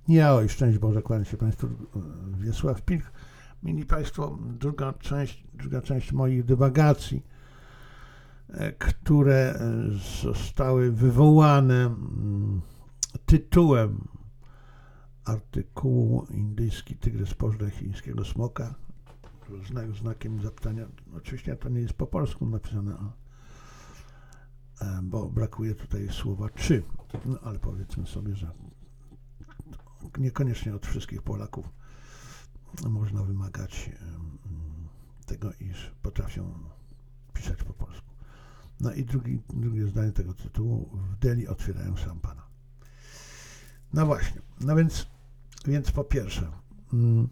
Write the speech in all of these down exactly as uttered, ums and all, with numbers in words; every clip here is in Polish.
Ja, oj, szczęść Boże, kłaniam się Państwu, Wiesław Pilch. Mieli Państwo, druga część, druga część moich dywagacji, które zostały wywołane tytułem artykułu Indyjski tygrys pożre chińskiego smoka, znak, znakiem zapytania. Oczywiście to nie jest po polsku napisane, bo brakuje tutaj słowa czy, no ale powiedzmy sobie, że niekoniecznie od wszystkich Polaków można wymagać tego, iż potrafią pisać po polsku. No i drugi, drugie zdanie tego tytułu: w Delhi otwierają szampana. No właśnie, no więc, więc po pierwsze, mm,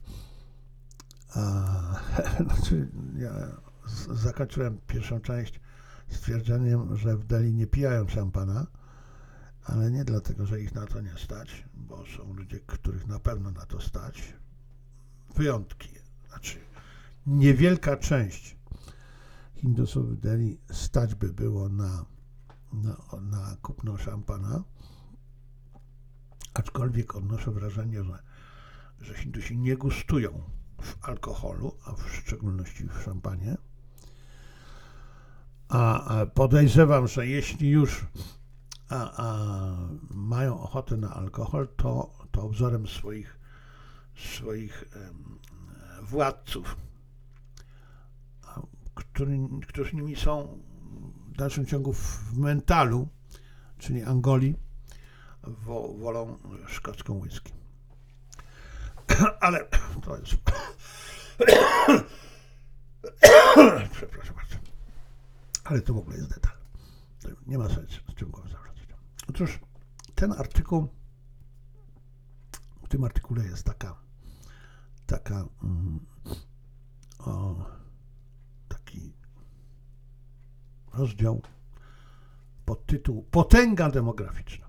a, znaczy ja z, zakończyłem pierwszą część stwierdzeniem, że w Delhi nie pijają szampana, ale nie dlatego, że ich na to nie stać, bo są ludzie, których na pewno na to stać. Wyjątki, znaczy niewielka część Hindusów w Delhi stać by było na, na, na kupno szampana, aczkolwiek odnoszę wrażenie, że, że Hindusi nie gustują w alkoholu, a w szczególności w szampanie. A, a podejrzewam, że jeśli już a, a mają ochotę na alkohol, to, to wzorem swoich, swoich um, władców, który, którzy nimi są w dalszym ciągu w mentalu, czyli Angolii, wo, wolą szkocką whisky. Ale to jest... Przepraszam bardzo. Ale to w ogóle jest detal. Nie ma sensu z czym go zawracać. Otóż ten artykuł, w tym artykule jest taka, taka mm, o, taki rozdział pod tytuł Potęga demograficzna.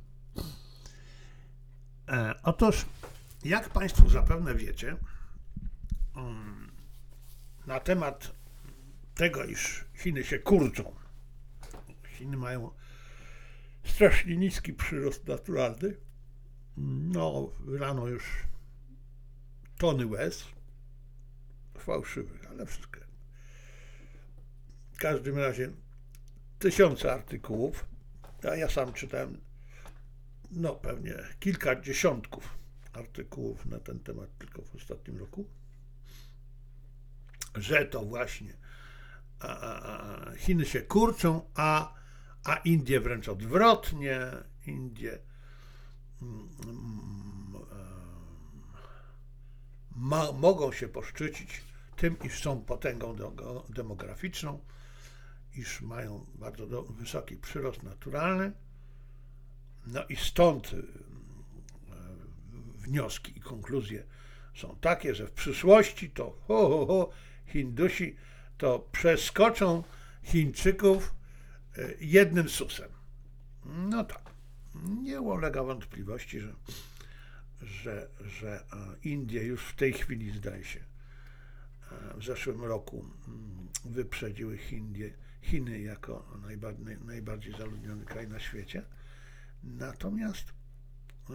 E, otóż, jak Państwo zapewne wiecie, um, na temat tego, iż Chiny się kurczą, Chiny mają strasznie niski przyrost naturalny, no wylano już tony łez, fałszywych, ale wszystko. W każdym razie tysiące artykułów, a ja sam czytałem no pewnie kilka dziesiątków artykułów na ten temat tylko w ostatnim roku, że to właśnie a, a, Chiny się kurczą, a, a Indie wręcz odwrotnie. Indie mm, ma, mogą się poszczycić tym, iż są potęgą do, demograficzną, iż mają bardzo do, wysoki przyrost naturalny. No i stąd wnioski i konkluzje są takie, że w przyszłości to ho, ho, ho, Hindusi to przeskoczą Chińczyków jednym susem. No tak, nie ulega wątpliwości, że, że, że Indie już w tej chwili, zdaje się, w zeszłym roku wyprzedziły Chiny, Chiny jako najbardziej, najbardziej zaludniony kraj na świecie. Natomiast yy,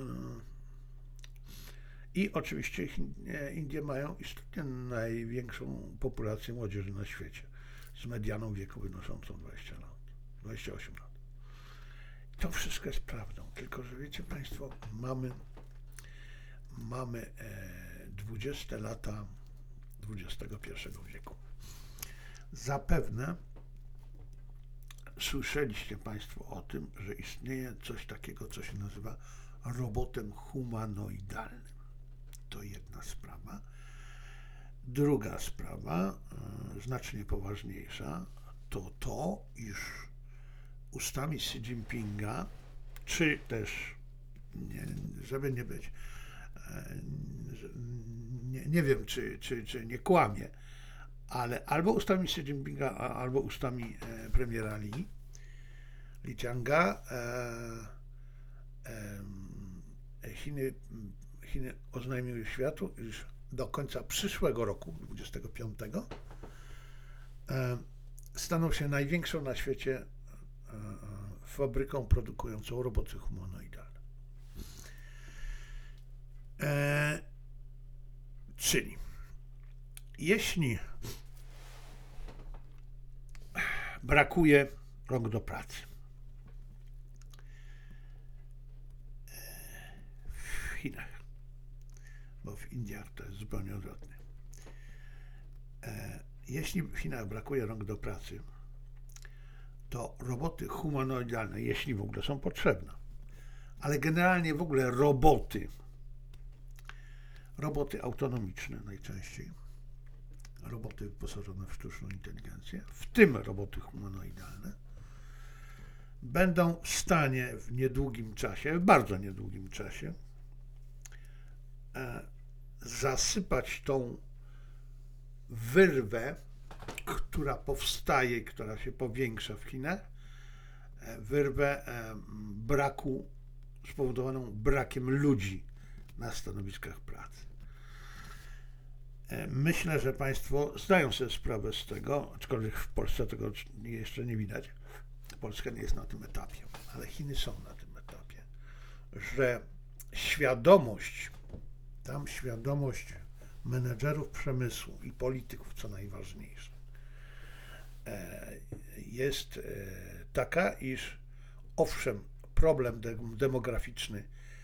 i oczywiście Indie mają istotnie największą populację młodzieży na świecie, z medianą wieku wynoszącą dwadzieścia lat, dwadzieścia osiem lat. To wszystko jest prawdą, tylko że wiecie Państwo, mamy, mamy e, dwudzieste lata dwudziestego pierwszego wieku. Zapewne słyszeliście Państwo o tym, że istnieje coś takiego, co się nazywa robotem humanoidalnym. To jedna sprawa. Druga sprawa, e, znacznie poważniejsza, to to, iż ustami Xi Jinpinga, czy też, nie, żeby nie być, e, nie, nie wiem, czy, czy, czy nie kłamie, ale albo ustami Xi Jinpinga, albo ustami e, premiera Li, Li Qianga, e, e, Chiny, Chiny oznajmiły światu, iż do końca przyszłego roku, dwudziestego piątego, e, staną się największą na świecie e, fabryką produkującą roboty humanoidalne. Czyli jeśli brakuje rąk do pracy w Chinach, bo w Indiach to jest zupełnie odwrotnie. Jeśli w Chinach brakuje rąk do pracy, to roboty humanoidalne, jeśli w ogóle są potrzebne, ale generalnie w ogóle roboty, roboty autonomiczne najczęściej, roboty wyposażone w sztuczną inteligencję, w tym roboty humanoidalne, będą w stanie w niedługim czasie, w bardzo niedługim czasie, e, zasypać tą wyrwę, która powstaje, która się powiększa w Chinach, e, wyrwę e, braku, spowodowaną brakiem ludzi na stanowiskach pracy. Myślę, że Państwo zdają sobie sprawę z tego, aczkolwiek w Polsce tego jeszcze nie widać. Polska nie jest na tym etapie, ale Chiny są na tym etapie, że świadomość, tam świadomość menedżerów przemysłu i polityków, co najważniejsze, jest taka, iż owszem, problem demograficzny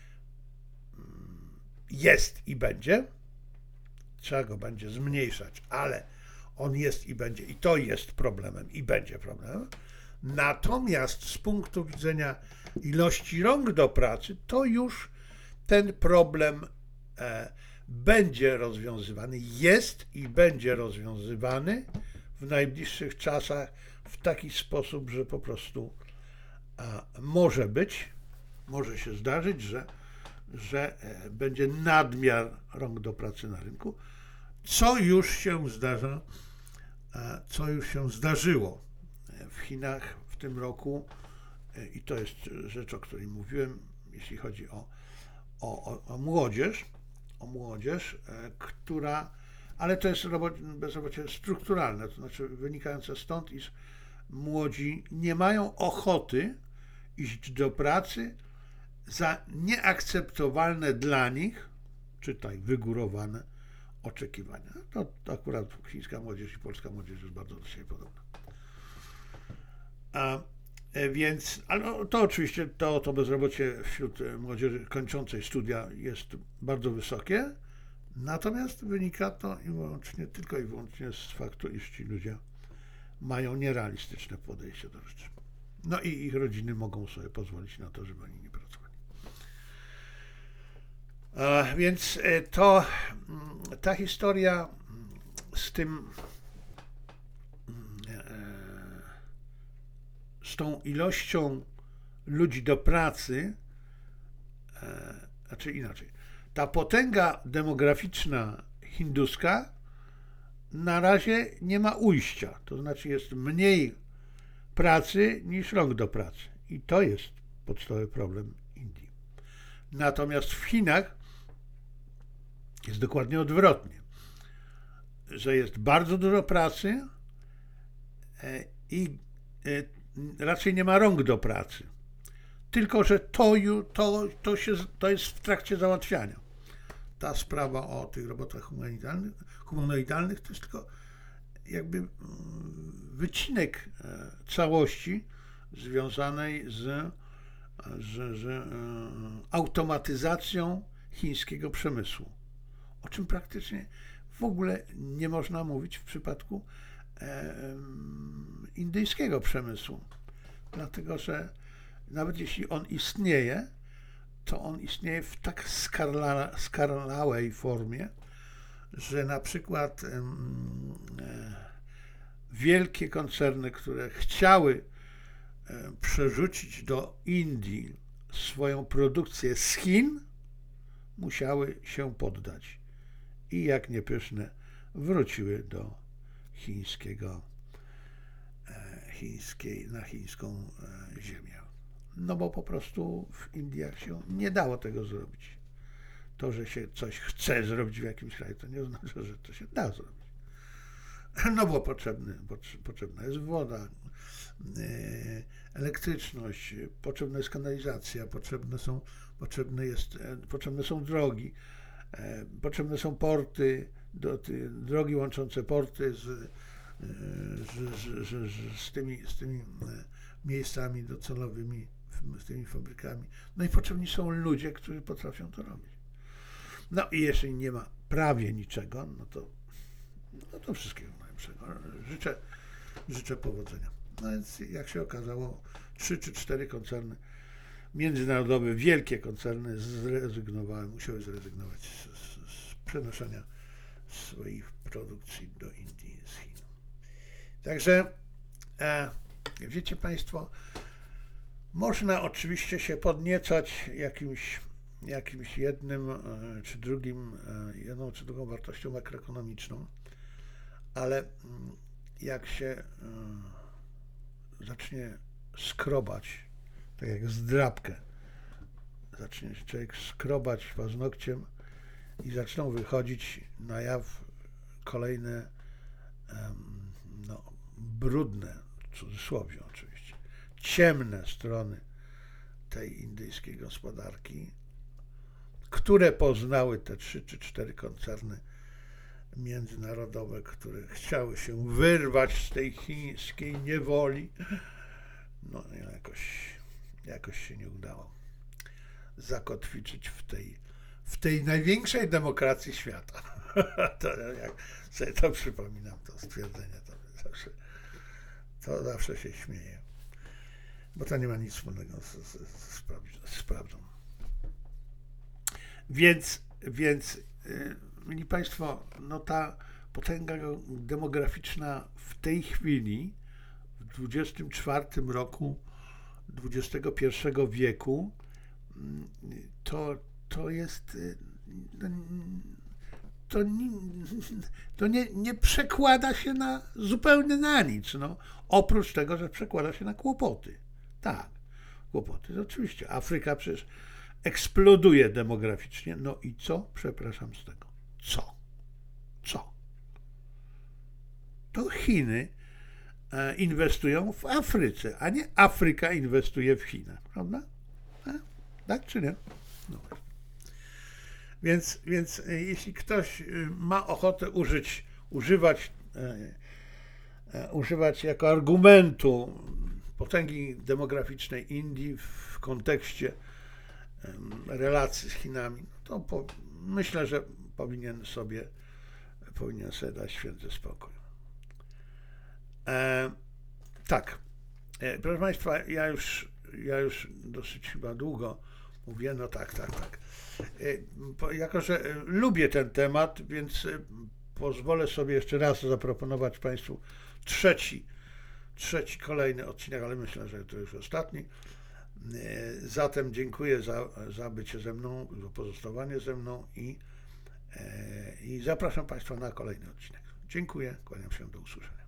jest i będzie, trzeba go będzie zmniejszać, ale on jest i będzie, i to jest problemem, i będzie problemem. Natomiast z punktu widzenia ilości rąk do pracy, to już ten problem e, będzie rozwiązywany, jest i będzie rozwiązywany w najbliższych czasach w taki sposób, że po prostu a, może być, może się zdarzyć, że, że e, będzie nadmiar rąk do pracy na rynku, co już się zdarza, e, co już się zdarzyło w Chinach w tym roku e, i to jest rzecz, o której mówiłem, jeśli chodzi o, o, o, o młodzież, o młodzież, e, która, ale to jest bezrobocie strukturalne, to znaczy wynikające stąd, iż młodzi nie mają ochoty iść do pracy za nieakceptowalne dla nich, czytaj wygórowane oczekiwania. To, to akurat chińska młodzież i polska młodzież jest bardzo do siebie podobna. A, więc, ale to oczywiście to, to bezrobocie wśród młodzieży kończącej studia jest bardzo wysokie, natomiast wynika to i wyłącznie, tylko i wyłącznie z faktu, iż ci ludzie mają nierealistyczne podejście do rzeczy. No i ich rodziny mogą sobie pozwolić na to, żeby oni nie pracowali. A więc to ta historia z tym, z tą ilością ludzi do pracy, znaczy inaczej, ta potęga demograficzna hinduska na razie nie ma ujścia, to znaczy jest mniej pracy niż rąk do pracy i to jest podstawowy problem Indii. Natomiast w Chinach jest dokładnie odwrotnie, że jest bardzo dużo pracy i raczej nie ma rąk do pracy. Tylko że to, to, to, się, to jest w trakcie załatwiania. Ta sprawa o tych robotach humanoidalnych, humanoidalnych to jest tylko jakby wycinek całości związanej z, z, z automatyzacją chińskiego przemysłu, o czym praktycznie w ogóle nie można mówić w przypadku e, indyjskiego przemysłu, dlatego że nawet jeśli on istnieje, to on istnieje w tak skarla, skarlałej formie, że na przykład e, wielkie koncerny, które chciały e, przerzucić do Indii swoją produkcję z Chin, musiały się poddać i jak niepyszne wróciły do chińskiego, e, chińskiej, na chińską e, ziemię. No bo po prostu w Indiach się nie dało tego zrobić. To, że się coś chce zrobić w jakimś kraju, to nie oznacza, że to się da zrobić. No bo potrzebny, potrzebna jest woda, elektryczność, potrzebna jest kanalizacja, potrzebne są, potrzebne jest, potrzebne są drogi. Potrzebne są porty, do, ty, drogi łączące porty z, z, z, z, z, tymi, z tymi miejscami docelowymi, z tymi fabrykami. No i potrzebni są ludzie, którzy potrafią to robić. No i jeśli nie ma prawie niczego, no to, no to wszystkiego najlepszego. Życzę, życzę powodzenia. No więc jak się okazało, trzy czy cztery koncerny międzynarodowe, wielkie koncerny zrezygnowały, musiały zrezygnować z, z, z przenoszenia swoich produkcji do Indii z Chin. Także e, wiecie Państwo, można oczywiście się podniecać jakimś, jakimś jednym e, czy drugim, e, jedną czy drugą wartością makroekonomiczną, ale jak się e, zacznie skrobać, tak jak zdrabkę, zacznie się człowiek skrobać paznokciem i zaczną wychodzić na jaw kolejne no, brudne, w cudzysłowie oczywiście, ciemne strony tej indyjskiej gospodarki, które poznały te trzy czy cztery koncerny międzynarodowe, które chciały się wyrwać z tej chińskiej niewoli. No jakoś, jakoś się nie udało zakotwiczyć w tej, w tej największej demokracji świata. To jak sobie to przypominam, to stwierdzenie, to zawsze, to zawsze się śmieję, bo to nie ma nic wspólnego z, z, z, z prawdą. Więc, więc yy, mili Państwo, no ta potęga demograficzna w tej chwili, w dwudziestym czwartym roku dwudziestego pierwszego wieku, to, to jest, to, nie, to nie, nie przekłada się na zupełnie na nic, no, oprócz tego, że przekłada się na kłopoty. Tak, kłopoty, oczywiście. Afryka przecież eksploduje demograficznie. No i co? Przepraszam z tego. Co? Co? To Chiny inwestują w Afryce, a nie Afryka inwestuje w Chinach, prawda? A? Tak czy nie? No. Więc, więc jeśli ktoś ma ochotę użyć, używać, e, e, używać jako argumentu potęgi demograficznej Indii w kontekście e, relacji z Chinami, to po, myślę, że powinien sobie, powinien sobie dać święty spokój. E, tak, e, proszę Państwa, ja już, ja już dosyć chyba długo mówię, no tak, tak, tak. E, jako, że e, lubię ten temat, więc e, pozwolę sobie jeszcze raz zaproponować Państwu trzeci, trzeci kolejny odcinek, ale myślę, że to już ostatni. E, zatem dziękuję za, za bycie ze mną, za pozostawanie ze mną i, e, i zapraszam Państwa na kolejny odcinek. Dziękuję, kłaniam się, do usłyszenia.